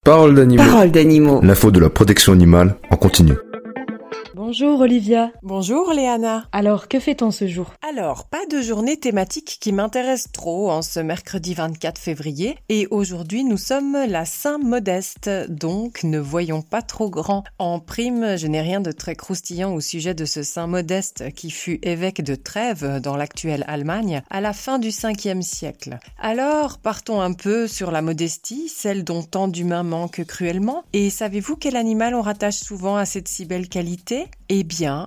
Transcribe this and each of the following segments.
Parole d'animaux. Parole d'animaux. L'info de la protection animale en continu. Bonjour Olivia. Bonjour Léana. Alors, que fait-on ce jour? Alors, pas de journée thématique qui m'intéresse trop en ce mercredi 24 février. Et aujourd'hui, nous sommes la Saint-Modeste, donc ne voyons pas trop grand. En prime, je n'ai rien de très croustillant au sujet de ce Saint-Modeste qui fut évêque de Trèves dans l'actuelle Allemagne à la fin du 5e siècle. Alors, partons un peu sur la modestie, celle dont tant d'humains manquent cruellement. Et savez-vous quel animal on rattache souvent à cette si belle qualité ? Eh bien,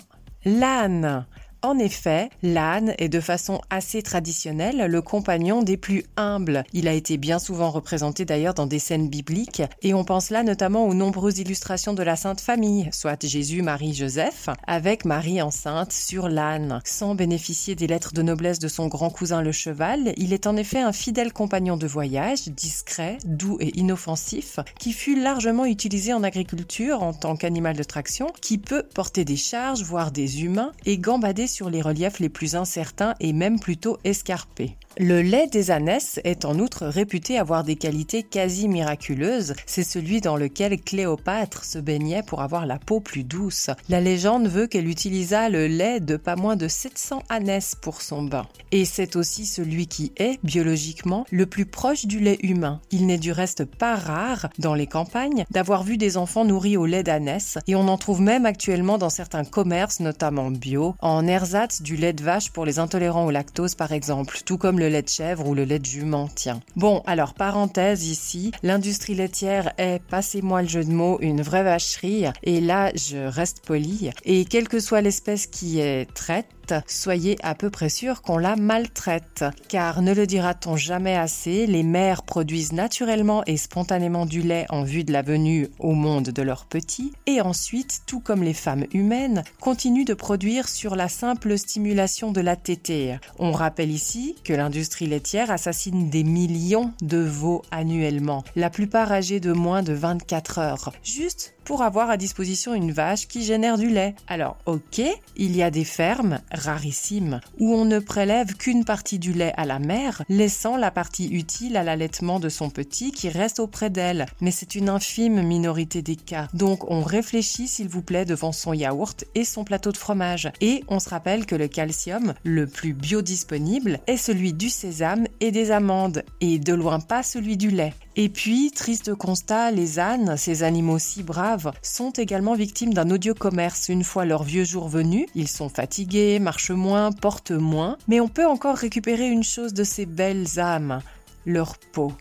l'âne. En effet, l'âne est de façon assez traditionnelle le compagnon des plus humbles. Il a été bien souvent représenté d'ailleurs dans des scènes bibliques et on pense là notamment aux nombreuses illustrations de la Sainte Famille, soit Jésus, Marie, Joseph, avec Marie enceinte sur l'âne. Sans bénéficier des lettres de noblesse de son grand cousin le cheval, il est en effet un fidèle compagnon de voyage, discret, doux et inoffensif, qui fut largement utilisé en agriculture en tant qu'animal de traction, qui peut porter des charges, voire des humains, et gambader sur les reliefs les plus incertains et même plutôt escarpés. Le lait des ânesses est en outre réputé avoir des qualités quasi miraculeuses. C'est celui dans lequel Cléopâtre se baignait pour avoir la peau plus douce. La légende veut qu'elle utilisa le lait de pas moins de 700 ânesses pour son bain. Et c'est aussi celui qui est, biologiquement, le plus proche du lait humain. Il n'est du reste pas rare, dans les campagnes, d'avoir vu des enfants nourris au lait d'ânesse, et on en trouve même actuellement dans certains commerces, notamment bio, en ersatz du lait de vache pour les intolérants au lactose par exemple, tout comme le lait de chèvre ou le lait de jument, tiens. Bon, alors parenthèse ici, l'industrie laitière est, passez-moi le jeu de mots, une vraie vacherie, et là je reste polie, et quelle que soit l'espèce qui est traite, soyez à peu près sûr qu'on la maltraite. Car ne le dira-t-on jamais assez, les mères produisent naturellement et spontanément du lait en vue de la venue au monde de leurs petits, et ensuite, tout comme les femmes humaines, continuent de produire sur la simple stimulation de la tétée. On rappelle ici que l'industrie laitière assassine des millions de veaux annuellement, la plupart âgés de moins de 24 heures, juste pour avoir à disposition une vache qui génère du lait. Alors ok, il y a des fermes, rarissimes, où on ne prélève qu'une partie du lait à la mère, laissant la partie utile à l'allaitement de son petit qui reste auprès d'elle. Mais c'est une infime minorité des cas. Donc on réfléchit s'il vous plaît devant son yaourt et son plateau de fromage. Et on se rappelle que le calcium, le plus biodisponible, est celui du sésame et des amandes, et de loin pas celui du lait. Et puis, triste constat, les ânes, ces animaux si braves, sont également victimes d'un odieux commerce. Une fois leurs vieux jours venus, ils sont fatigués, marchent moins, portent moins, mais on peut encore récupérer une chose de ces belles âmes, leur peau.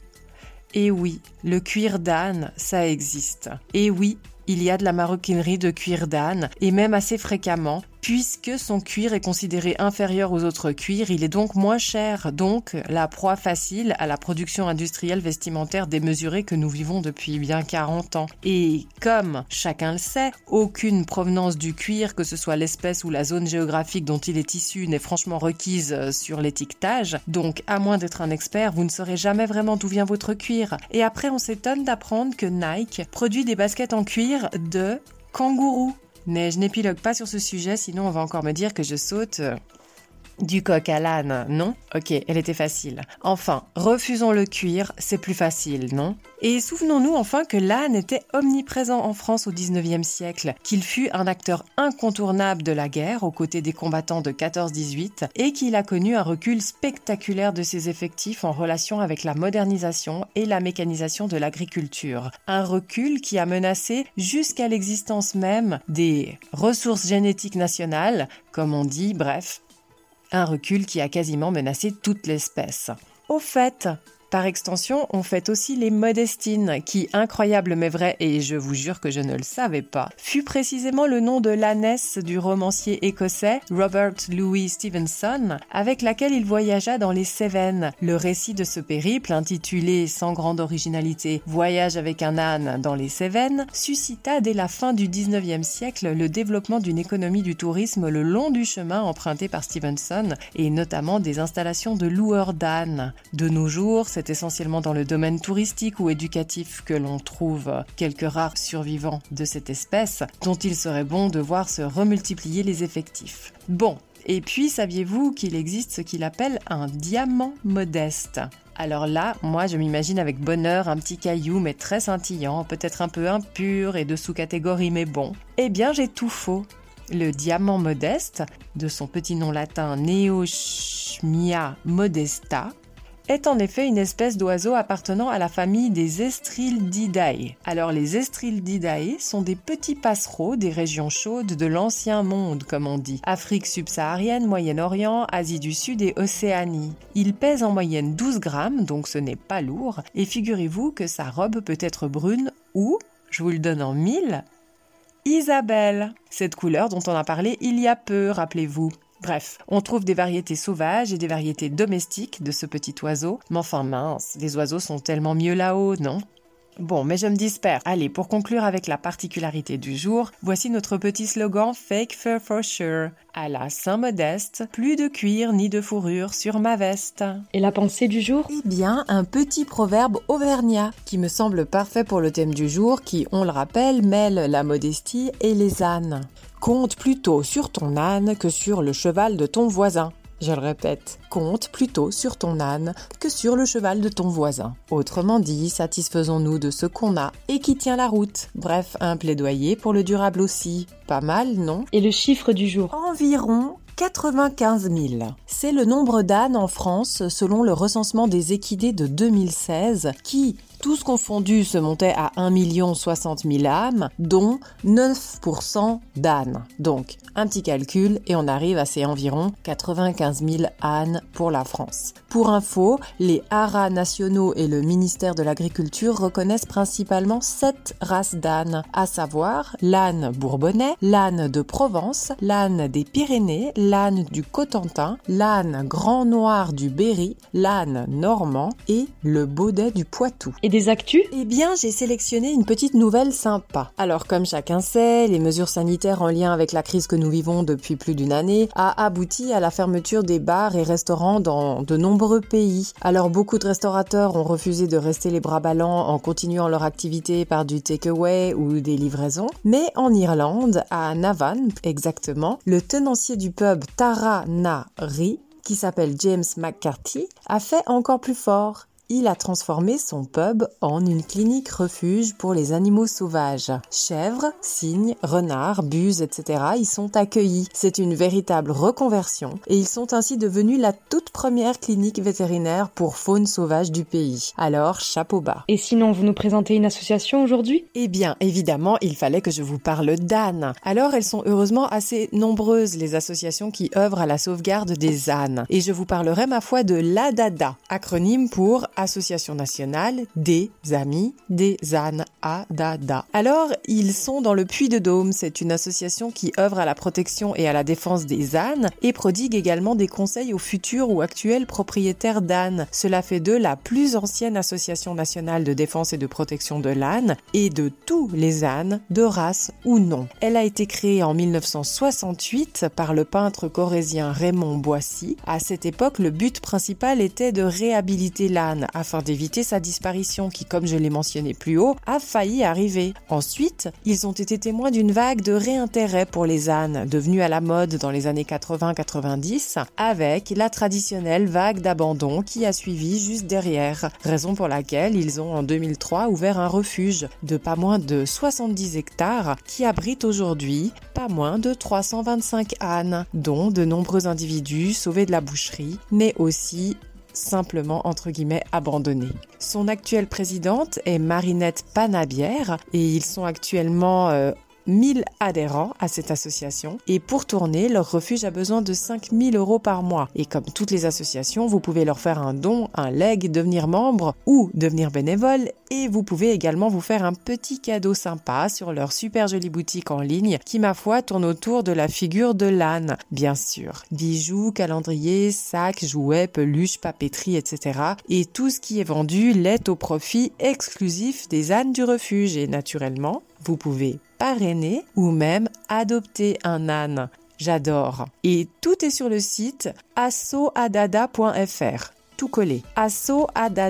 Et oui, le cuir d'âne, ça existe. Et oui, il y a de la maroquinerie de cuir d'âne, et même assez fréquemment, puisque son cuir est considéré inférieur aux autres cuirs, il est donc moins cher, donc la proie facile à la production industrielle vestimentaire démesurée que nous vivons depuis bien 40 ans. Et comme chacun le sait, aucune provenance du cuir, que ce soit l'espèce ou la zone géographique dont il est issu, n'est franchement requise sur l'étiquetage, donc à moins d'être un expert, vous ne saurez jamais vraiment d'où vient votre cuir. Et après on s'étonne d'apprendre que Nike produit des baskets en cuir de kangourou. Mais je n'épilogue pas sur ce sujet, sinon on va encore me dire que je saute du coq à l'âne, non ? Ok, elle était facile. Enfin, refusons le cuir, c'est plus facile, non ? Et souvenons-nous enfin que l'âne était omniprésent en France au 19e siècle, qu'il fut un acteur incontournable de la guerre aux côtés des combattants de 14-18 et qu'il a connu un recul spectaculaire de ses effectifs en relation avec la modernisation et la mécanisation de l'agriculture. Un recul qui a menacé jusqu'à l'existence même des ressources génétiques nationales, comme on dit, bref, un recul qui a quasiment menacé toute l'espèce. Au fait, par extension, on fête aussi les Modestines, qui, incroyable mais vrai, et je vous jure que je ne le savais pas, fut précisément le nom de l'ânesse du romancier écossais Robert Louis Stevenson, avec laquelle il voyagea dans les Cévennes. Le récit de ce périple, intitulé sans grande originalité « Voyage avec un âne dans les Cévennes », suscita dès la fin du 19e siècle le développement d'une économie du tourisme le long du chemin emprunté par Stevenson, et notamment des installations de loueurs d'ânes. De nos jours, c'est essentiellement dans le domaine touristique ou éducatif que l'on trouve quelques rares survivants de cette espèce, dont il serait bon de voir se remultiplier les effectifs. Bon, Et puis, saviez-vous qu'il existe ce qu'il appelle un diamant modeste ? Alors là, moi je m'imagine avec bonheur un petit caillou mais très scintillant, peut-être un peu impur et de sous-catégorie mais bon. Eh bien j'ai tout faux. Le diamant modeste, de son petit nom latin Neochmia modesta, est en effet une espèce d'oiseau appartenant à la famille des Estrildidae. Alors les Estrildidae sont des petits passereaux des régions chaudes de l'ancien monde, comme on dit. Afrique subsaharienne, Moyen-Orient, Asie du Sud et Océanie. Ils pèsent en moyenne 12 grammes, donc ce n'est pas lourd, et figurez-vous que sa robe peut être brune ou, je vous le donne en 1000, Isabelle, cette couleur dont on a parlé il y a peu, rappelez-vous. Bref, on trouve des variétés sauvages et des variétés domestiques de ce petit oiseau, mais enfin mince, les oiseaux sont tellement mieux là-haut, non ? Bon, mais je me disperse. Allez, pour conclure avec la particularité du jour, voici notre petit slogan Fake Fur for Sure. À la Saint-Modeste, plus de cuir ni de fourrure sur ma veste. Et la pensée du jour ? Eh bien, un petit proverbe auvergnat qui me semble parfait pour le thème du jour qui, on le rappelle, mêle la modestie et les ânes. Compte plutôt sur ton âne que sur le cheval de ton voisin. Je le répète, compte plutôt sur ton âne que sur le cheval de ton voisin. Autrement dit, satisfaisons-nous de ce qu'on a et qui tient la route. Bref, un plaidoyer pour le durable aussi. Pas mal, non ? Et le chiffre du jour ? Environ 95 000. C'est le nombre d'ânes en France selon le recensement des équidés de 2016 qui, tous confondus, se montaient à 1 060 000 âmes, dont 9% d'ânes. Donc, un petit calcul et on arrive à ces environ 95 000 ânes pour la France. Pour info, les haras nationaux et le ministère de l'Agriculture reconnaissent principalement 7 races d'ânes, à savoir l'âne bourbonnais, l'âne de Provence, l'âne des Pyrénées, l'âne du Cotentin, l'âne grand noir du Berry, l'âne normand et le baudet du Poitou. Et des actus ? Eh bien, j'ai sélectionné une petite nouvelle sympa. Alors, comme chacun sait, les mesures sanitaires en lien avec la crise que nous vivons depuis plus d'une année a abouti à la fermeture des bars et restaurants dans de nombreux pays. Alors, beaucoup de restaurateurs ont refusé de rester les bras ballants en continuant leur activité par du takeaway ou des livraisons. Mais en Irlande, à Navan exactement, le tenancier du pub Tara Na Ri, qui s'appelle James McCarthy, a fait encore plus fort. Il a transformé son pub en une clinique refuge pour les animaux sauvages. Chèvres, cygnes, renards, buses, etc. y sont accueillis. C'est une véritable reconversion et ils sont ainsi devenus la toute première clinique vétérinaire pour faune sauvage du pays. Alors, chapeau bas. Et sinon, vous nous présentez une association aujourd'hui ? Eh bien, évidemment, il fallait que je vous parle d'ânes. Alors, elles sont heureusement assez nombreuses, les associations qui œuvrent à la sauvegarde des ânes. Et je vous parlerai, ma foi, de l'ADADA, acronyme pour Association nationale des amis des ânes, ADADA. Alors, ils sont dans le Puy-de-Dôme. C'est une association qui œuvre à la protection et à la défense des ânes et prodigue également des conseils aux futurs ou actuels propriétaires d'ânes. Cela fait d'eux la plus ancienne association nationale de défense et de protection de l'âne et de tous les ânes, de race ou non. Elle a été créée en 1968 par le peintre corrézien Raymond Boissy. À cette époque, le but principal était de réhabiliter l'âne afin d'éviter sa disparition qui, comme je l'ai mentionné plus haut, a failli arriver. Ensuite, ils ont été témoins d'une vague de réintérêt pour les ânes, devenue à la mode dans les années 80-90, avec la traditionnelle vague d'abandon qui a suivi juste derrière, raison pour laquelle ils ont en 2003 ouvert un refuge de pas moins de 70 hectares qui abrite aujourd'hui pas moins de 325 ânes, dont de nombreux individus sauvés de la boucherie, mais aussi simplement entre guillemets abandonnée. Son actuelle présidente est Marinette Panabière et ils sont actuellement 1000 adhérents à cette association et pour tourner, leur refuge a besoin de 5 000 € par mois. Et comme toutes les associations, vous pouvez leur faire un don, un leg, devenir membre ou devenir bénévole et vous pouvez également vous faire un petit cadeau sympa sur leur super jolie boutique en ligne qui, ma foi, tourne autour de la figure de l'âne, bien sûr. Bijoux, calendriers, sacs, jouets, peluches, papeterie, etc. Et tout ce qui est vendu l'est au profit exclusif des ânes du refuge et naturellement, vous pouvez parrainer ou même adopter un âne. J'adore. Et tout est sur le site assoadada.fr. Tout collé. assoadada.fr.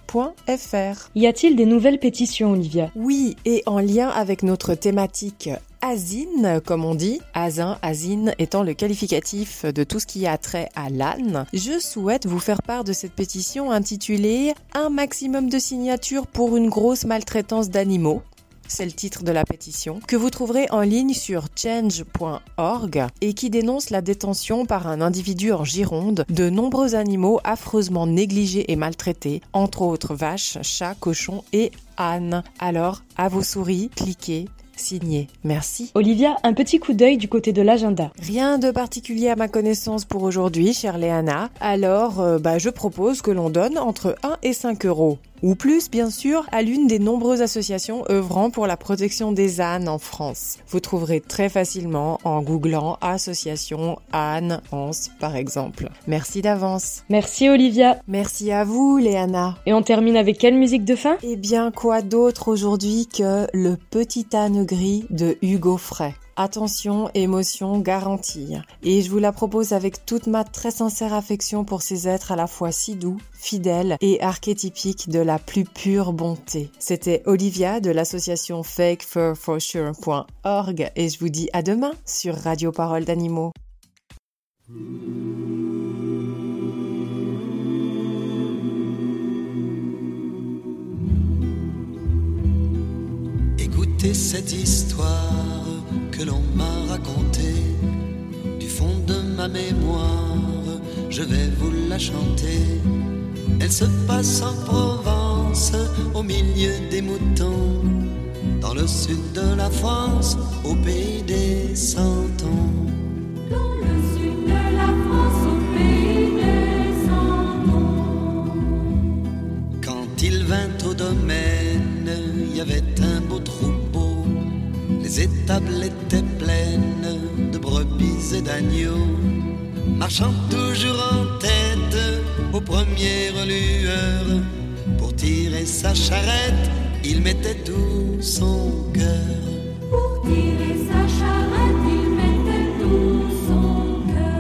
change.fr. Y a-t-il des nouvelles pétitions, Olivia ? Oui, et en lien avec notre thématique Asine, comme on dit, Asin, Asine étant le qualificatif de tout ce qui a trait à l'âne, je souhaite vous faire part de cette pétition intitulée « Un maximum de signatures pour une grosse maltraitance d'animaux ». C'est le titre de la pétition, que vous trouverez en ligne sur change.org et qui dénonce la détention par un individu en Gironde de nombreux animaux affreusement négligés et maltraités, entre autres vaches, chats, cochons et ânes. Alors, à vos souris, cliquez. Signé. Merci. Olivia, un petit coup d'œil du côté de l'agenda. Rien de particulier à ma connaissance pour aujourd'hui, chère Léana. Alors, je propose que l'on donne entre 1 et 5 euros. Ou plus, bien sûr, à l'une des nombreuses associations œuvrant pour la protection des ânes en France. Vous trouverez très facilement en googlant association âne France, par exemple. Merci d'avance. Merci Olivia. Merci à vous, Léana. Et on termine avec quelle musique de fin ? Eh bien, quoi d'autre aujourd'hui que Le Petit âne gris de Hugo Frey. Attention, émotion garantie. Et je vous la propose avec toute ma très sincère affection pour ces êtres à la fois si doux, fidèles et archétypiques de la plus pure bonté. C'était Olivia de l'association fakefurforsure.org et je vous dis à demain sur Radio Parole d'Animaux. Écoutez cette histoire que l'on m'a racontée du fond de ma mémoire, je vais vous la chanter. Elle se passe en Provence, au milieu des moutons, dans le sud de la France, au pays des Santons. Dans le sud de la France, au pays des Santons. Quand il vint au domaine, il y avait un beau troupeau. Les étables étaient pleines de brebis et d'agneaux, marchant toujours en tête aux premières lueurs. Pour tirer sa charrette, il mettait tout son cœur. Pour tirer sa charrette, il mettait tout son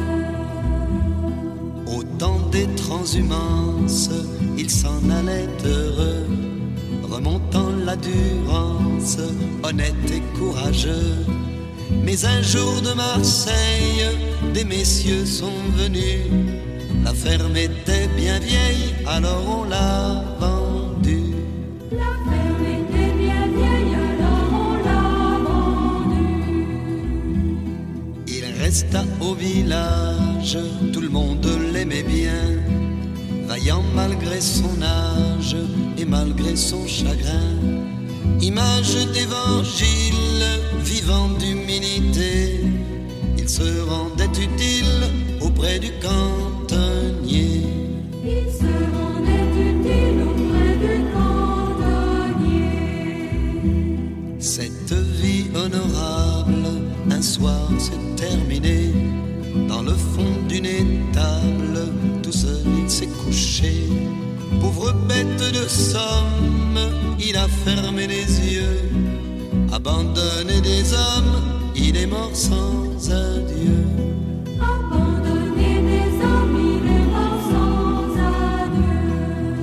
cœur. Au temps des transhumances, il s'en allait heureux, remontant la Durance, honnête et courageux. Mais un jour de Marseille, des messieurs sont venus. La ferme était bien vieille, alors on l'a vendue. La ferme était bien vieille, alors on l'a vendue. Il resta au village, tout le monde l'aimait bien, vaillant malgré son âge et malgré son chagrin. Image d'évangile, vivant d'humilité, il se rendait utile auprès du cantonnier. Il se rendait utile auprès du cantonnier. Cette vie honorable, un soir s'est terminée. Dans le fond d'une étable, tout seul il s'est couché. Pauvre bête de somme, il a fermé les yeux. Abandonné des hommes, il est mort sans adieu. Abandonné des hommes, il est mort sans adieu.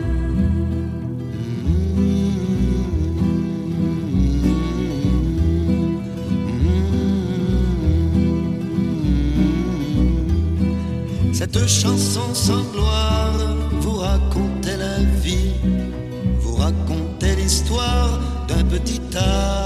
Cette chanson sans gloire vous racontait la vie, vous racontait l'histoire d'un petit âne